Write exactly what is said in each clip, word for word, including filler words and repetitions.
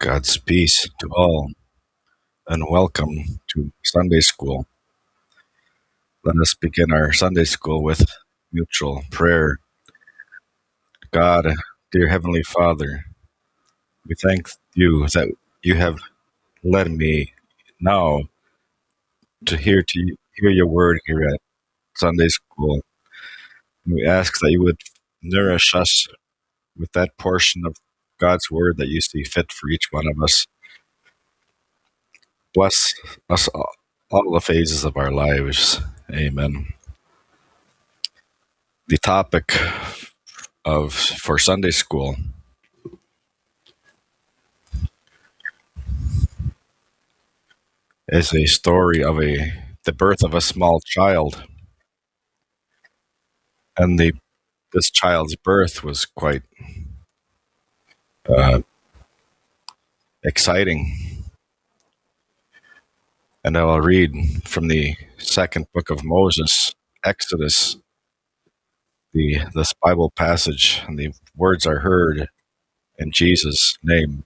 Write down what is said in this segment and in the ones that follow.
God's peace to all, and welcome to Sunday School. Let us begin our Sunday School with mutual prayer. God, dear Heavenly Father, we thank you that you have led me now to hear to hear your word here at Sunday School. And we ask that you would nourish us with that portion of God's word that you see fit for each one of us. Bless us all, all the phases of our lives. Amen. The topic of for Sunday school is a story of a the birth of a small child, and the this child's birth was quite uh, exciting. And I will read from the second book of Moses, Exodus, the this Bible passage, and the words are heard in Jesus' name.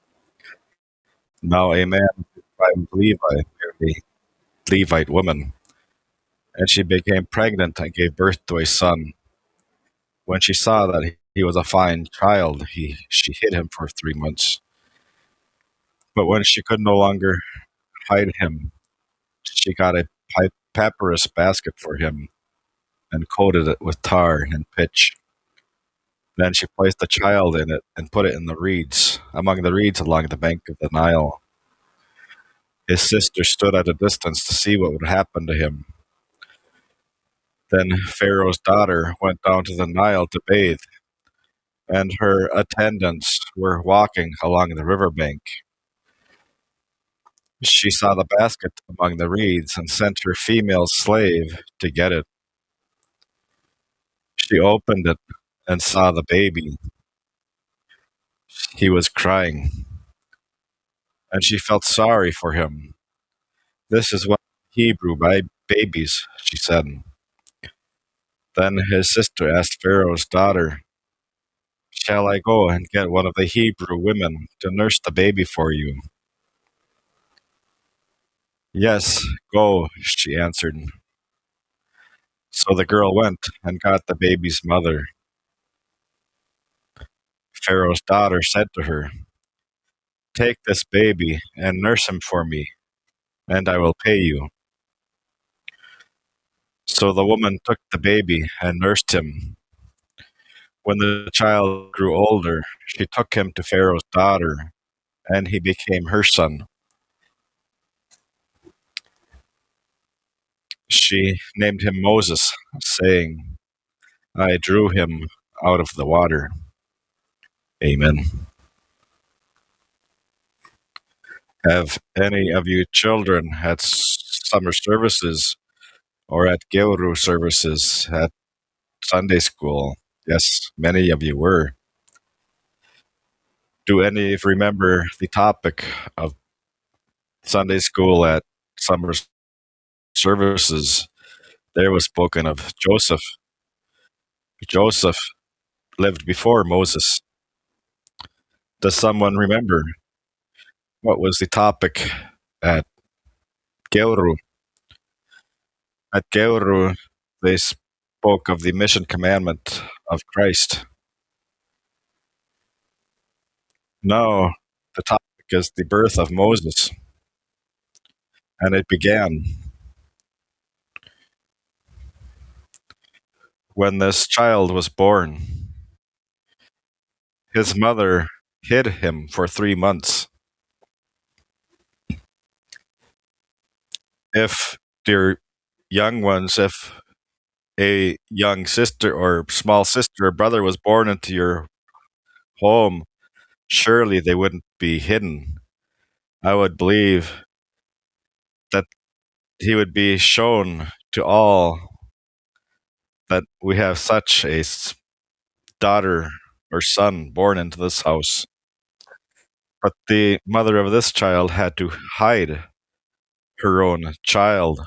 Now a man by Levi married a Levite woman, and she became pregnant and gave birth to a son. When she saw that he was a fine child, he, she hid him for three months. But when she could no longer hide him, she got a pi- papyrus basket for him and coated it with tar and pitch. Then she placed the child in it and put it in the reeds, among the reeds along the bank of the Nile. His sister stood at a distance to see what would happen to him. Then Pharaoh's daughter went down to the Nile to bathe, and her attendants were walking along the riverbank. She saw the basket among the reeds and sent her female slave to get it. She opened it and saw the baby. He was crying, and she felt sorry for him. This is what Hebrew by babies, she said. Then his sister asked Pharaoh's daughter, "Shall I go and get one of the Hebrew women to nurse the baby for you?" "Yes, go," she answered. So the girl went and got the baby's mother. Pharaoh's daughter said to her, "Take this baby and nurse him for me, and I will pay you." So the woman took the baby and nursed him. When the child grew older, she took him to Pharaoh's daughter, and he became her son. She named him Moses, saying, "I drew him out of the water." Amen. Have any of you children at summer services or at Geuru services at Sunday school? Yes, many of you were. Do any of you remember the topic of Sunday school at summer services? There was spoken of Joseph. Joseph lived before Moses. Does someone remember what was the topic at Geuru? At Geuru, they spoke of the mission commandment of Christ. No, the topic is the birth of Moses, and it began when this child was born. His mother hid him for three months. If, dear young ones, if a young sister or small sister or brother was born into your home, surely they wouldn't be hidden. I would believe that he would be shown to all that we have such a daughter or son born into this house. But the mother of this child had to hide her own child.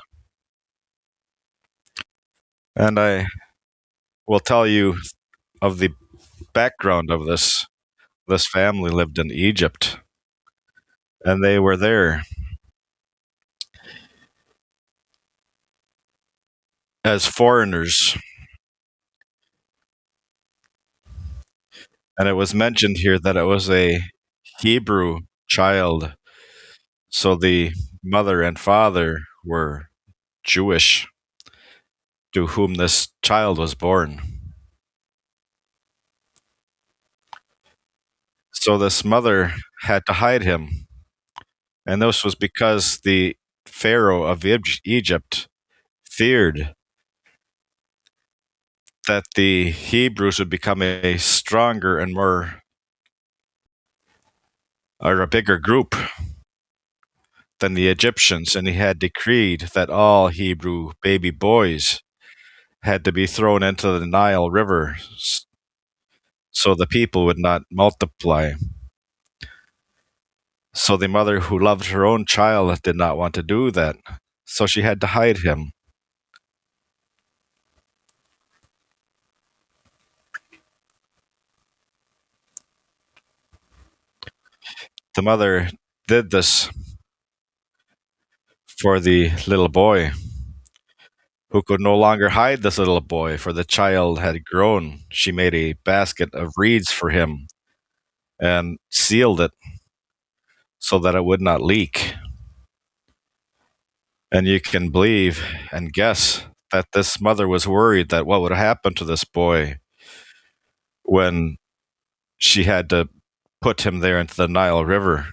And I will tell you of the background of this. This family lived in Egypt. and they were there as foreigners. And it was mentioned here that it was a Hebrew child. So the mother and father were Jewish, to whom this child was born. So this mother had to hide him. And this was because the Pharaoh of Egypt feared that the Hebrews would become a stronger and more, or a bigger group than the Egyptians, and he had decreed that all Hebrew baby boys had to be thrown into the Nile River so the people would not multiply. So the mother who loved her own child did not want to do that, so she had to hide him. The mother did this for the little boy, who could no longer hide this little boy, for the child had grown. She made a basket of reeds for him and sealed it so that it would not leak. And you can believe and guess that this mother was worried that what would happen to this boy when she had to put him there into the Nile River.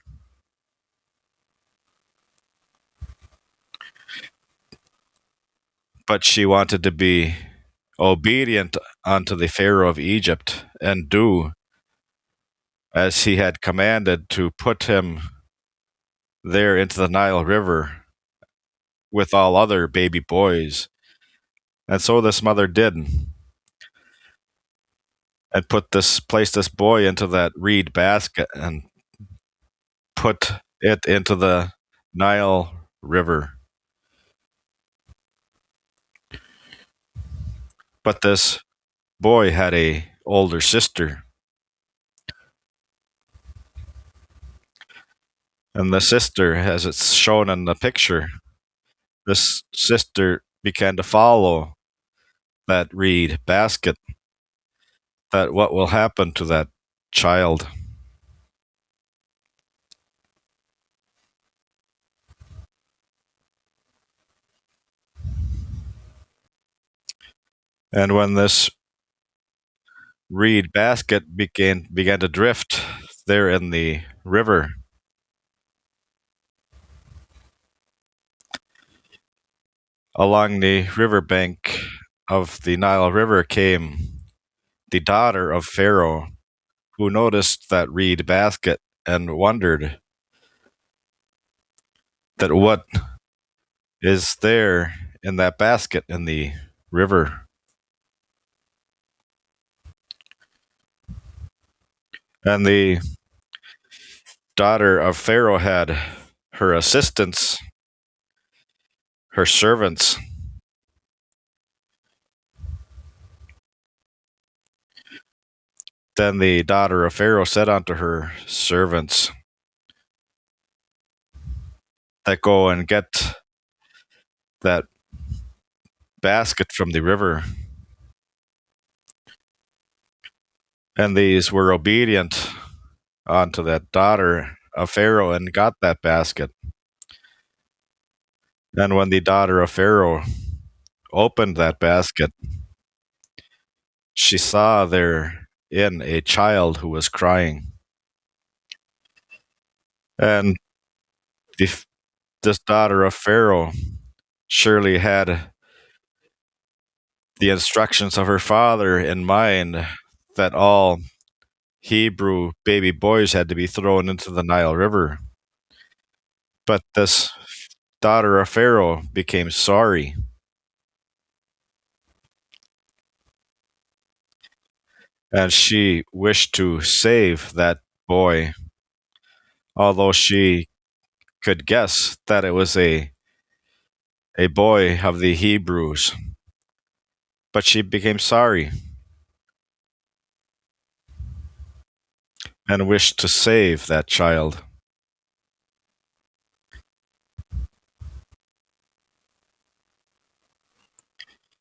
But she wanted to be obedient unto the Pharaoh of Egypt and do as he had commanded, to put him there into the Nile River with all other baby boys. And so this mother did, and put this placed this boy into that reed basket and put it into the Nile River. But this boy had a older sister, and the sister, as it's shown in the picture, this sister began to follow that reed basket, that what will happen to that child. And when this reed basket began began to drift there in the river, along the riverbank of the Nile River came the daughter of Pharaoh, who noticed that reed basket and wondered that what is there in that basket in the river. And the daughter of Pharaoh had her assistants, her servants. Then the daughter of Pharaoh said unto her servants that go and get that basket from the river. And these were obedient unto that daughter of Pharaoh and got that basket. And when the daughter of Pharaoh opened that basket, she saw therein a child who was crying. And the, this daughter of Pharaoh surely had the instructions of her father in mind, that all Hebrew baby boys had to be thrown into the Nile River. But this daughter of Pharaoh became sorry, and she wished to save that boy, although she could guess that it was a a boy of the Hebrews. But she became sorry and wished to save that child.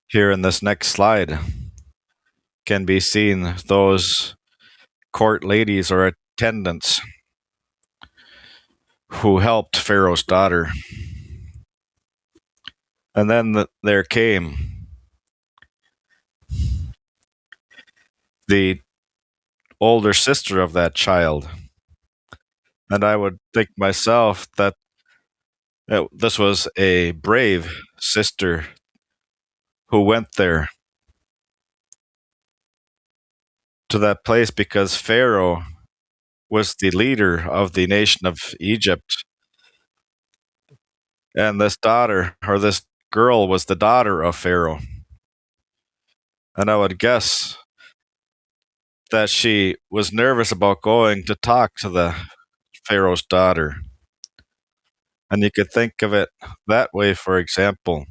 Here in this next slide can be seen those court ladies or attendants who helped Pharaoh's daughter. And then the, there came the older sister of that child. And I would think myself that uh, this was a brave sister who went there to that place because Pharaoh was the leader of the nation of Egypt. And this daughter, or this girl, was the daughter of Pharaoh. And I would guess that she was nervous about going to talk to the Pharaoh's daughter. And you could think of it that way, for example.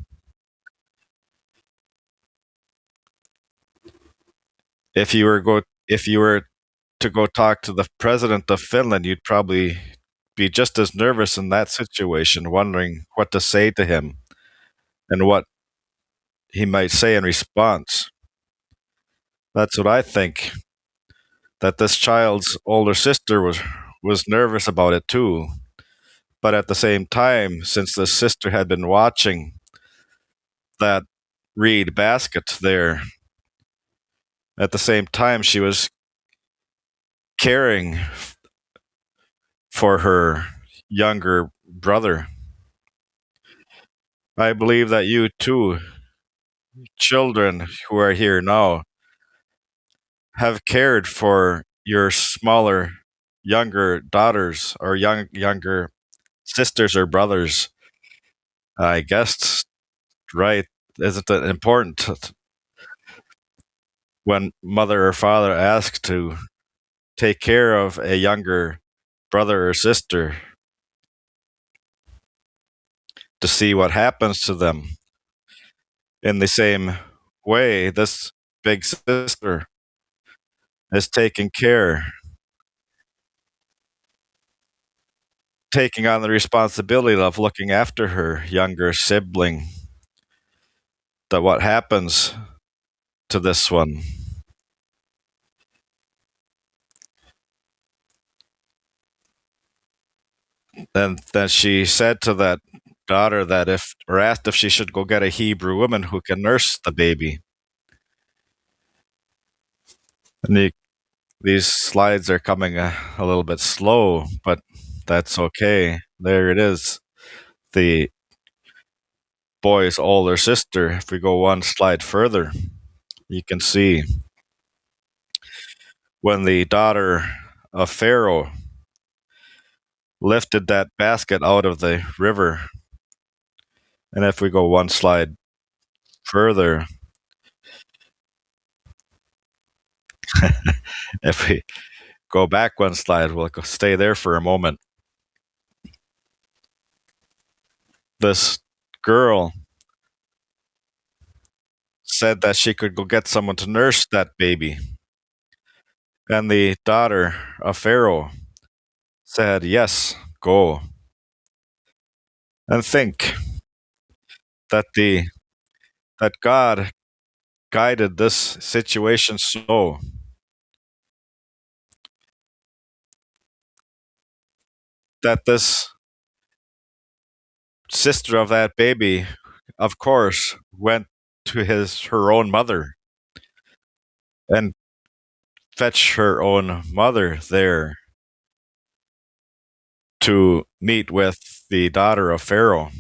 If you were go if you were to go talk to the president of Finland, you'd probably be just as nervous in that situation, wondering what to say to him and what he might say in response. That's what I think. That this child's older sister was was nervous about it too. But at the same time, since the sister had been watching that reed basket there, at the same time she was caring for her younger brother. I believe that you too, children who are here now, have cared for your smaller, younger daughters or young younger sisters or brothers. I guess, right? Isn't it important when mother or father asks to take care of a younger brother or sister to see what happens to them? In the same way, this big sister is taking care, taking on the responsibility of looking after her younger sibling. That what happens to this one. And then she said to that daughter that if, or asked if she should go get a Hebrew woman who can nurse the baby. And the, these slides are coming a, a little bit slow, but that's okay. There it is. The boy's older sister. If we go one slide further, you can see when the daughter of Pharaoh lifted that basket out of the river. And if we go one slide further, if we go back one slide, we'll go stay there for a moment. This girl said that she could go get someone to nurse that baby. And the daughter of Pharaoh said, yes, go. And think that the that God guided this situation so that this sister of that baby, of course, went to his her own mother and fetched her own mother there to meet with the daughter of Pharaoh.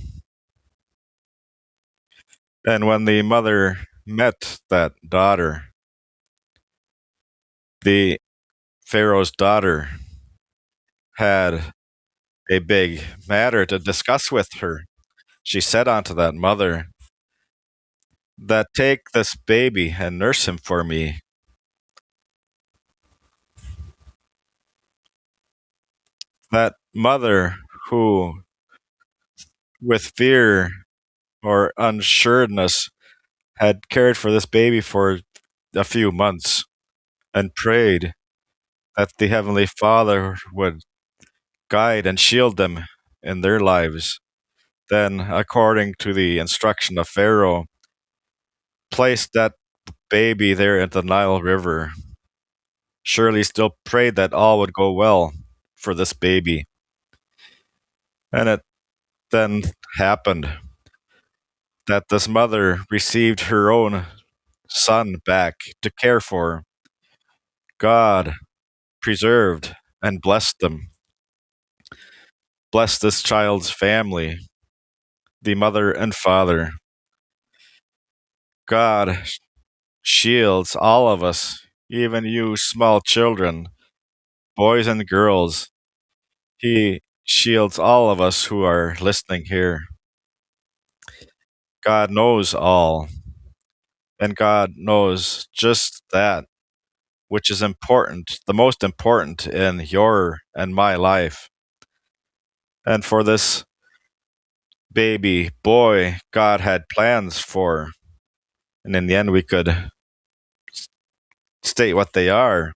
And when the mother met that daughter, the Pharaoh's daughter had a big matter to discuss with her. She said unto that mother, that take this baby and nurse him for me. That mother who, with fear or unsureness, had cared for this baby for a few months and prayed that the Heavenly Father would guide and shield them in their lives. Then, according to the instruction of Pharaoh, placed that baby there at the Nile River, Shirley still prayed that all would go well for this baby. And it then happened that this mother received her own son back to care for. God preserved and blessed them, blessed this child's family, the mother and father. God shields all of us, even you small children, boys and girls. He shields all of us who are listening here. God knows all, and God knows just that which is important, the most important in your and my life. And for this baby boy, God had plans for, and in the end, we could state what they are.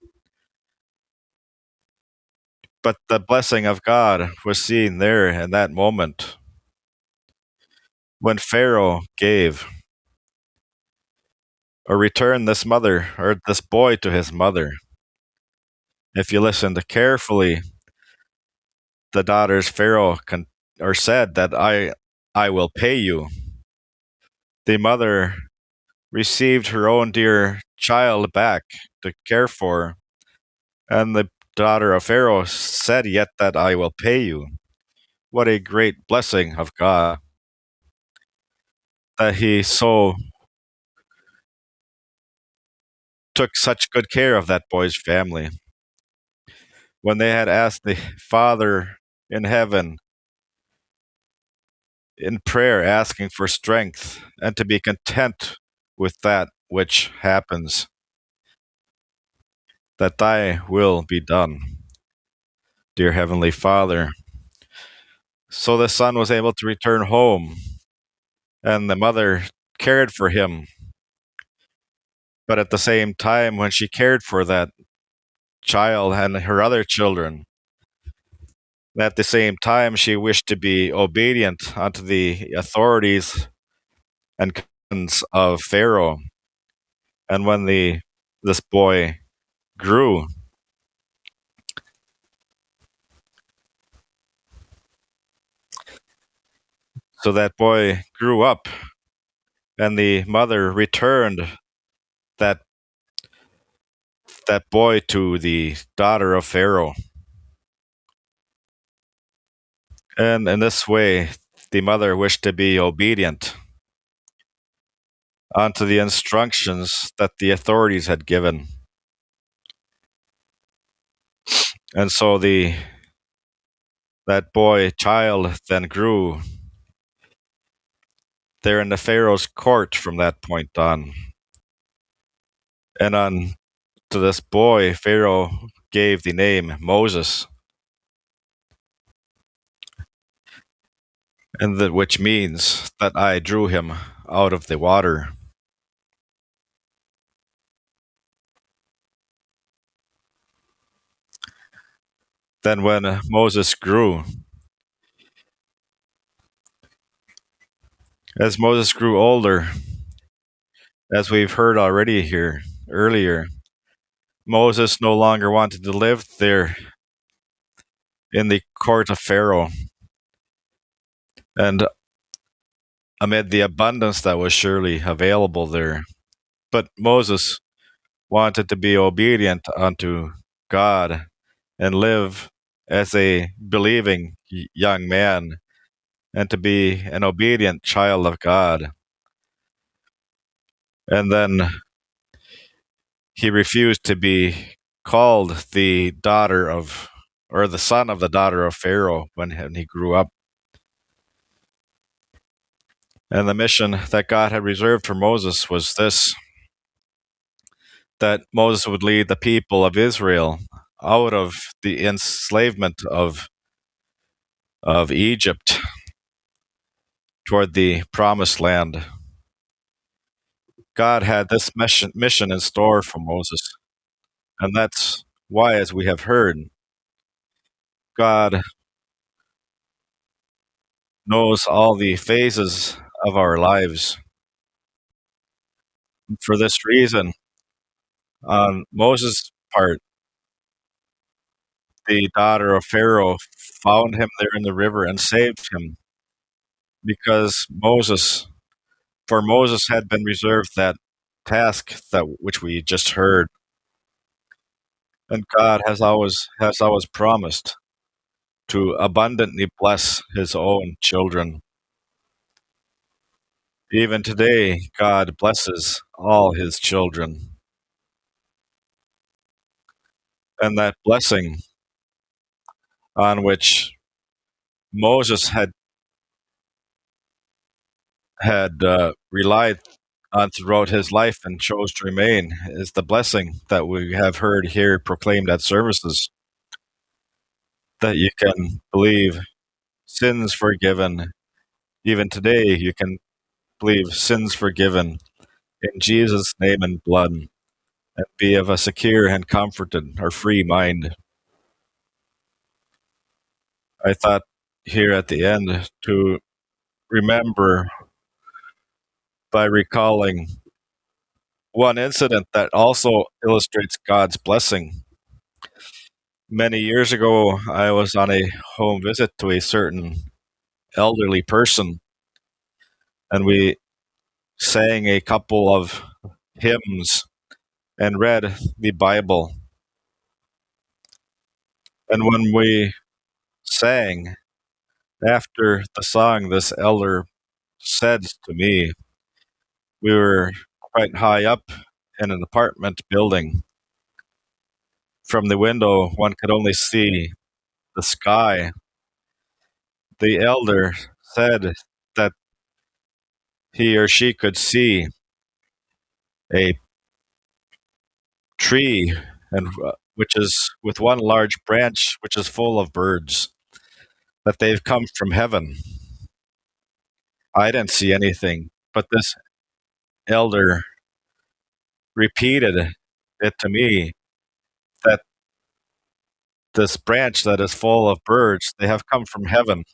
But the blessing of God was seen there in that moment when Pharaoh gave or returned this mother or this boy to his mother. If you listened carefully, the daughters Pharaoh con- or said that I I will pay you. The mother received her own dear child back to care for, and the daughter of Pharaoh said, "Yet that I will pay you." What a great blessing of God that He so took such good care of that boy's family. When they had asked the Father in heaven in prayer, asking for strength and to be content with that which happens, that thy will be done, dear Heavenly Father. So the son was able to return home, and the mother cared for him. But at the same time, when she cared for that child and her other children, at the same time, she wished to be obedient unto the authorities and commands of Pharaoh. And when the this boy grew, so that boy grew up, and the mother returned that that boy to the daughter of Pharaoh. And in this way, the mother wished to be obedient unto the instructions that the authorities had given. And so the that boy child then grew there in the Pharaoh's court from that point on. And on to this boy, Pharaoh gave the name Moses, and that which means that I drew him out of the water. Then when Moses grew, as Moses grew older, as we've heard already here earlier, Moses no longer wanted to live there in the court of Pharaoh. And amid the abundance that was surely available there. But Moses wanted to be obedient unto God and live as a believing young man and to be an obedient child of God. And then he refused to be called the daughter of, or the son of the daughter of Pharaoh when he grew up. And the mission that God had reserved for Moses was this, that Moses would lead the people of Israel out of the enslavement of, of Egypt toward the promised land. God had this mission, mission in store for Moses. And that's why, as we have heard, God knows all the phases of our lives. For this reason, on Moses' part, the daughter of Pharaoh found him there in the river and saved him because Moses, for Moses had been reserved that task that which we just heard, and God has always has always promised to abundantly bless his own children. Even today, God blesses all his children. And that blessing on which Moses had had uh, relied on throughout his life and chose to remain is the blessing that we have heard here proclaimed at services, that you can believe sins forgiven. Even today, you can believe sins forgiven in Jesus' name and blood, and be of a secure and comforted or free mind. I thought here at the end to remember by recalling one incident that also illustrates God's blessing. Many years ago, I was on a home visit to a certain elderly person, and we sang a couple of hymns and read the Bible. And when we sang, after the song, this elder said to me, we were quite high up in an apartment building. From the window, one could only see the sky. The elder said that he or she could see a tree, and uh, which is with one large branch which is full of birds, that they've come from heaven. I didn't see anything, but this elder repeated it to me, that this branch that is full of birds, they have come from heaven.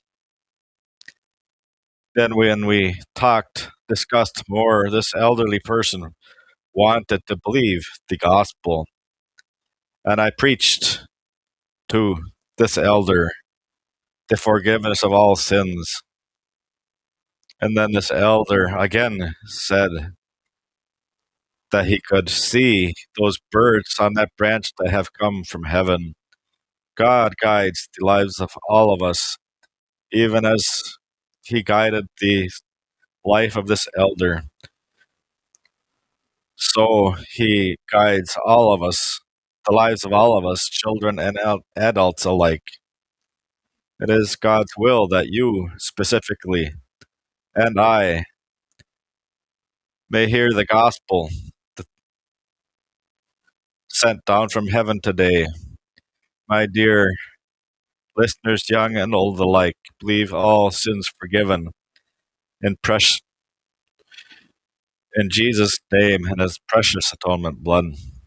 Then when we talked, discussed more, this elderly person wanted to believe the gospel. And I preached to this elder the forgiveness of all sins. And then this elder again said that he could see those birds on that branch that have come from heaven. God guides the lives of all of us, even as he guided the life of this elder. So he guides all of us, the lives of all of us, children and adults alike. It is God's will that you specifically and I may hear the gospel sent down from heaven today. My dear listeners, young and old alike, believe all sins forgiven in precious in Jesus' name and his precious atonement blood.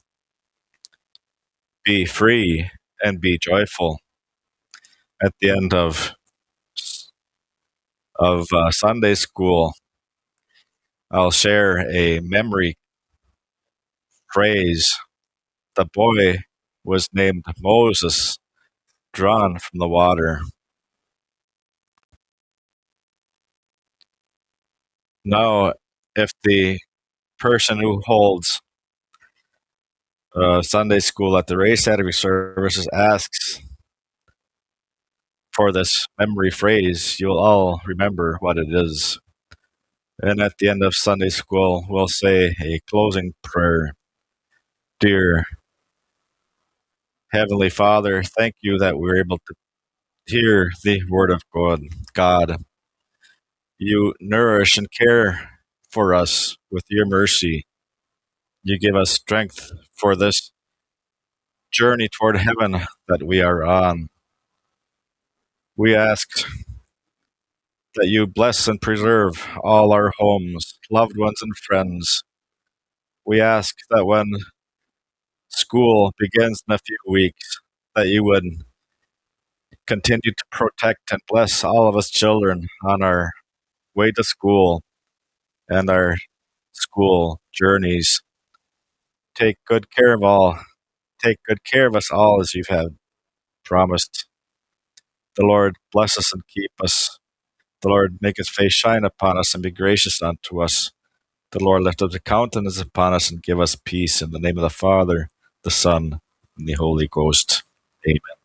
Be free and be joyful. At the end of of uh, Sunday school, I'll share a memory phrase. The boy was named Moses, drawn from the water. Now, if the person who holds uh, Sunday school at the Ray Saturday services asks for this memory phrase, you'll all remember what it is. And at the end of Sunday school, we'll say a closing prayer. Dear Heavenly Father, thank you that we're able to hear the Word of God. God, you nourish and care for us with your mercy. You give us strength for this journey toward heaven that we are on. We ask that you bless and preserve all our homes, loved ones, and friends. We ask that when school begins in a few weeks, that you would continue to protect and bless all of us children on our way to school and our school, journeys. Take good care of all. Take good care of us all as you've had promised. The Lord bless us and keep us. The Lord make his face shine upon us and be gracious unto us. The Lord lift up the countenance upon us and give us peace. In the name of the Father, the Son, and the Holy Ghost. Amen.